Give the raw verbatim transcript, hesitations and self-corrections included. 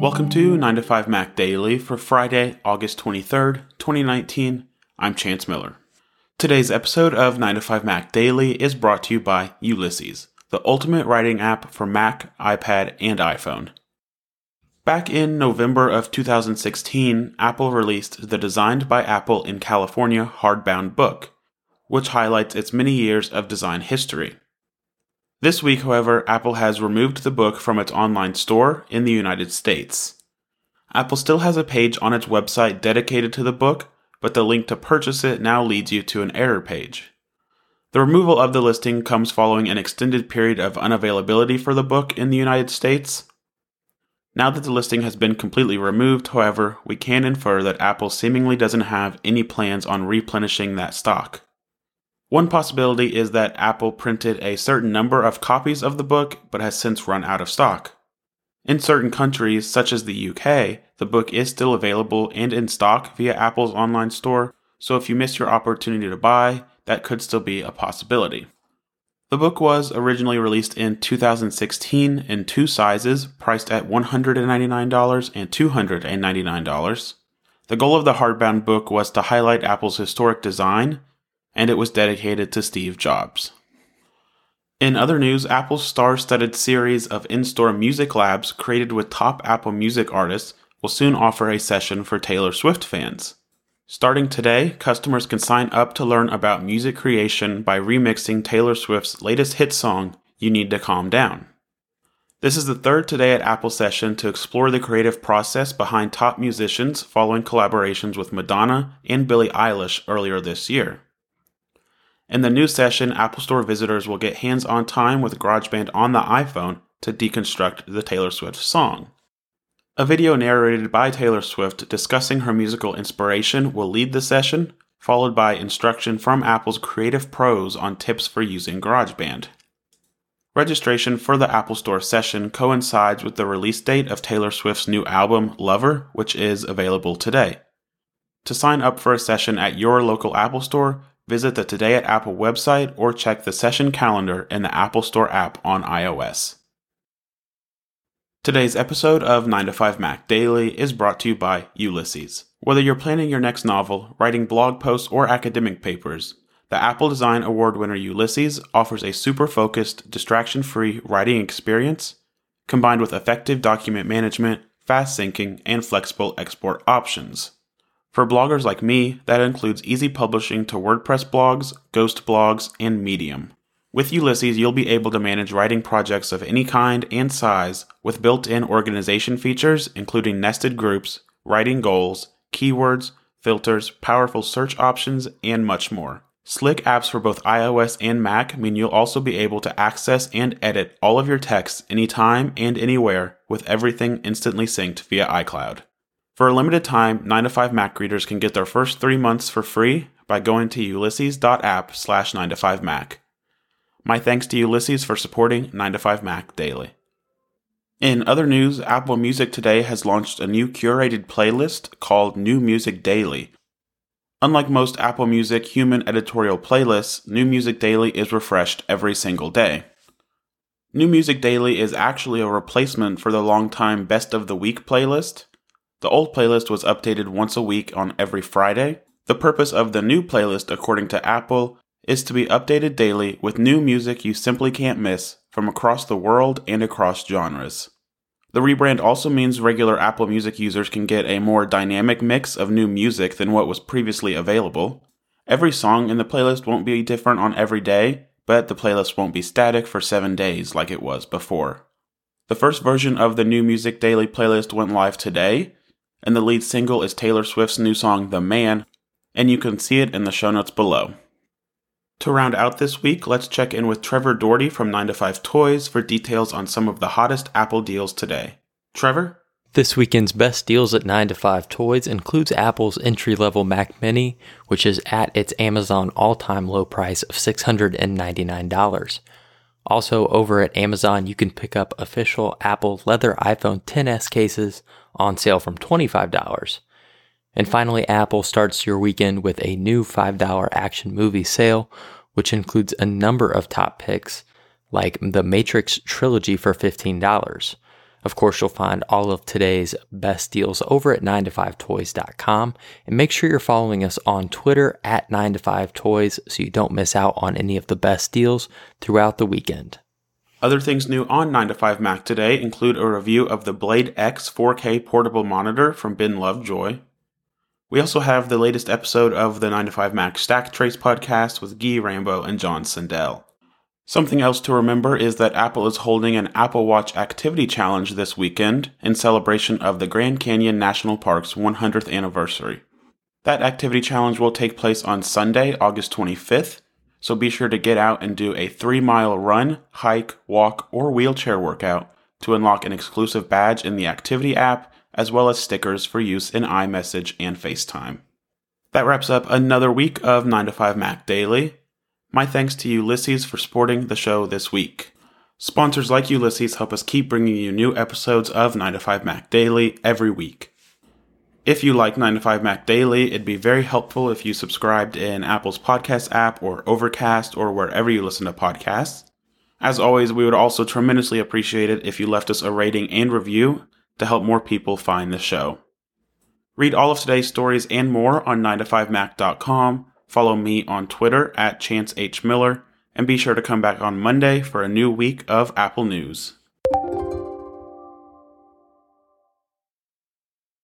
Welcome to nine to five Mac Daily for Friday, August twenty-third, twenty nineteen. I'm Chance Miller. Today's episode of nine to five Mac Daily is brought to you by Ulysses, the ultimate writing app for Mac, iPad, and iPhone. Back in November of two thousand sixteen, Apple released the Designed by Apple in California hardbound book, which highlights its many years of design history. This week, however, Apple has removed the book from its online store in the United States. Apple still has a page on its website dedicated to the book, but the link to purchase it now leads you to an error page. The removal of the listing comes following an extended period of unavailability for the book in the United States. Now that the listing has been completely removed, however, we can infer that Apple seemingly doesn't have any plans on replenishing that stock. One possibility is that Apple printed a certain number of copies of the book but has since run out of stock. In certain countries, such as the U K, the book is still available and in stock via Apple's online store, so if you miss your opportunity to buy, that could still be a possibility. The book was originally released in two thousand sixteen in two sizes, priced at one hundred ninety-nine dollars and two hundred ninety-nine dollars. The goal of the hardbound book was to highlight Apple's historic design, and it was dedicated to Steve Jobs. In other news, Apple's star-studded series of in-store music labs created with top Apple Music artists will soon offer a session for Taylor Swift fans. Starting today, customers can sign up to learn about music creation by remixing Taylor Swift's latest hit song, You Need to Calm Down. This is the third Today at Apple session to explore the creative process behind top musicians following collaborations with Madonna and Billie Eilish earlier this year. In the new session, Apple Store visitors will get hands-on time with GarageBand on the iPhone to deconstruct the Taylor Swift song. A video narrated by Taylor Swift discussing her musical inspiration will lead the session, followed by instruction from Apple's creative pros on tips for using GarageBand. Registration for the Apple Store session coincides with the release date of Taylor Swift's new album, Lover, which is available today. To sign up for a session at your local Apple Store, visit the Today at Apple website or check the session calendar in the Apple Store app on iOS. Today's episode of nine to five Mac Daily is brought to you by Ulysses. Whether you're planning your next novel, writing blog posts, or academic papers, the Apple Design Award winner Ulysses offers a super-focused, distraction-free writing experience combined with effective document management, fast syncing, and flexible export options. For bloggers like me, that includes easy publishing to WordPress blogs, Ghost blogs, and Medium. With Ulysses, you'll be able to manage writing projects of any kind and size with built-in organization features including nested groups, writing goals, keywords, filters, powerful search options, and much more. Slick apps for both iOS and Mac mean you'll also be able to access and edit all of your texts anytime and anywhere with everything instantly synced via iCloud. For a limited time, nine to five Mac readers can get their first three months for free by going to ulysses.app slash 9to5mac. My thanks to Ulysses for supporting nine to five Mac Daily. In other news, Apple Music today has launched a new curated playlist called New Music Daily. Unlike most Apple Music human editorial playlists, New Music Daily is refreshed every single day. New Music Daily is actually a replacement for the longtime Best of the Week playlist. The old playlist was updated once a week on every Friday. The purpose of the new playlist, according to Apple, is to be updated daily with new music you simply can't miss from across the world and across genres. The rebrand also means regular Apple Music users can get a more dynamic mix of new music than what was previously available. Every song in the playlist won't be different on every day, but the playlist won't be static for seven days like it was before. The first version of the New Music Daily playlist went live today, and the lead single is Taylor Swift's new song, The Man, and you can see it in the show notes below. To round out this week, let's check in with Trevor Doherty from nine to five Toys for details on some of the hottest Apple deals today. Trevor? This weekend's best deals at nine to five Toys includes Apple's entry-level Mac Mini, which is at its Amazon all-time low price of six hundred ninety-nine dollars. Also, over at Amazon, you can pick up official Apple leather iPhone X S cases on sale from twenty-five dollars. And finally, Apple starts your weekend with a new five dollars action movie sale, which includes a number of top picks, like the Matrix trilogy for fifteen dollars. Of course, you'll find all of today's best deals over at nine to five toys dot com, and make sure you're following us on Twitter at nine to five toys so you don't miss out on any of the best deals throughout the weekend. Other things new on nine to five Mac today include a review of the Blade X four K portable monitor from Ben Lovejoy. We also have the latest episode of the nine to five Mac Stack Trace podcast with Guy Rambo and John Sindell. Something else to remember is that Apple is holding an Apple Watch Activity Challenge this weekend in celebration of the Grand Canyon National Park's one hundredth anniversary. That activity challenge will take place on Sunday, August twenty-fifth, so be sure to get out and do a three-mile run, hike, walk, or wheelchair workout to unlock an exclusive badge in the Activity app, as well as stickers for use in iMessage and FaceTime. That wraps up another week of nine to five Mac Daily. My thanks to Ulysses for supporting the show this week. Sponsors like Ulysses help us keep bringing you new episodes of nine to five Mac Daily every week. If you like nine to five Mac Daily, it'd be very helpful if you subscribed in Apple's podcast app or Overcast or wherever you listen to podcasts. As always, we would also tremendously appreciate it if you left us a rating and review to help more people find the show. Read all of today's stories and more on nine to five mac dot com. Follow me on Twitter at Chance H. Miller, and be sure to come back on Monday for a new week of Apple news.